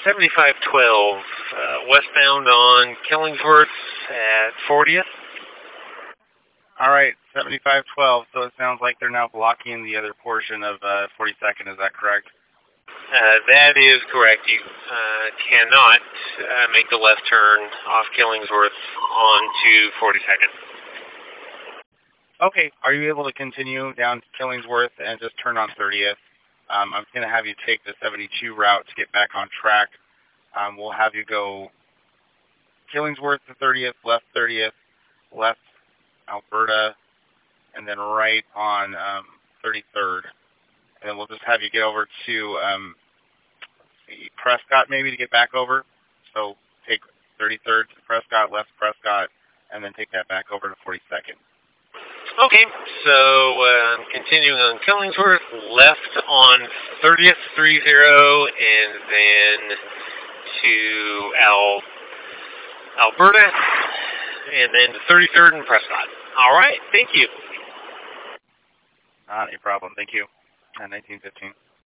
7512, westbound on Killingsworth at 40th. All right, 7512. So it sounds like they're now blocking the other portion of 42nd. Is that correct? That is correct. You cannot make the left turn off Killingsworth onto 42nd. Okay. Are you able to continue down to Killingsworth and just turn on 30th? I'm going to have you take the 72 route to get back on track. We'll have you go Killingsworth to 30th, left Alberta, and then right on 33rd. And then we'll just have you get over to Prescott maybe to get back over. So take 33rd to Prescott, left Prescott, and then take that back over to 42nd. Okay, so continuing on Killingsworth, left on 30th, 30, and then to Alberta, and then to 33rd and Prescott. All right, thank you. Not a problem. Thank you. 1915.